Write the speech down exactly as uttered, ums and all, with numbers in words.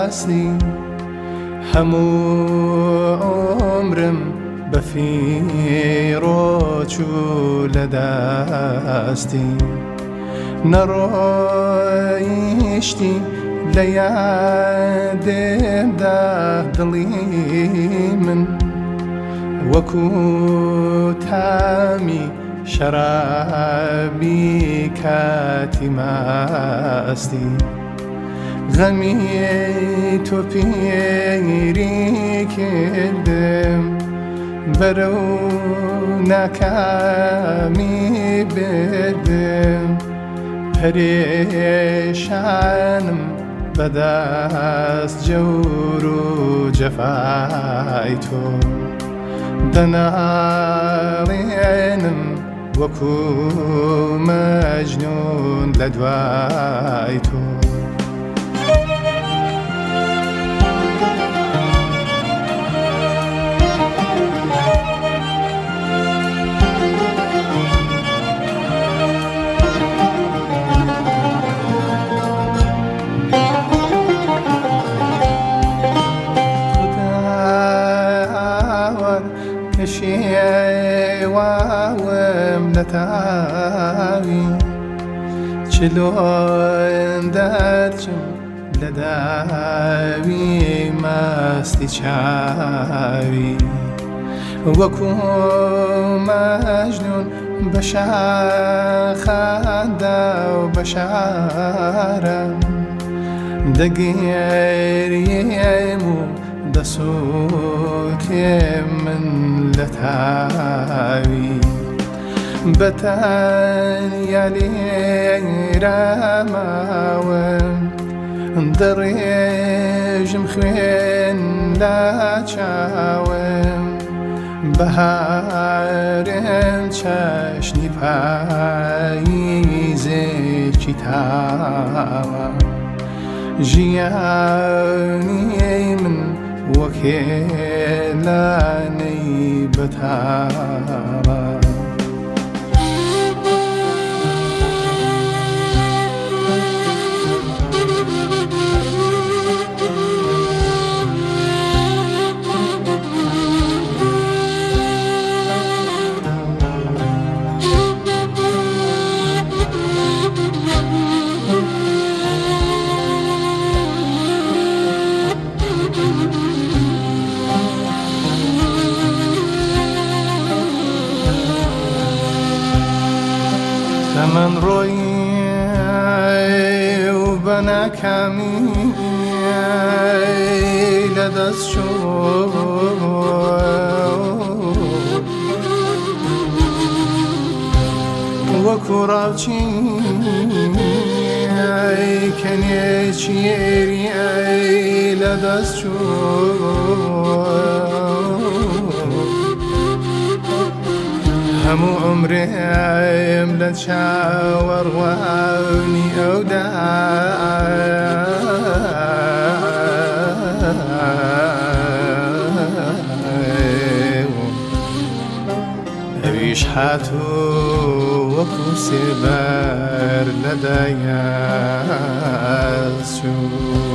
هستی همو عمرم بفیرو چو لدستی نرایشتی لیادم ده دلی من وەکو تامی شەرابی کاتی ماستی غەمی تۆ پیری کردم بەرەو ناکامی بردم پەرێشانم بەدەست جەور و جەفای تۆ دەناڵێنم وەکو مەجنون لە دوای تۆ شێواوم نەتاوی چلۆن دەرچم لە داوی مەستی چاوی وەکو مەجنون بە شاخەدا و بە شارم دەگێریم و دەسووتێم من لە تاوی بەتەنیا لێرە ماوم دەڕێژم خوێن لە چاوم بەهارم چەشنی پاییزێکی تاوە ژیانی من وەکێلانەی بەتاوە من ڕۆی و بە ناکامی لەدەست چۆ وەکو ڕاوچی کەنێکی ئێری لەدەست چۆ هەموو عمرێم لە چاوەڕوانی ئەودا ئەویش هاتوو وەکو سێبەر لەدایەست چوو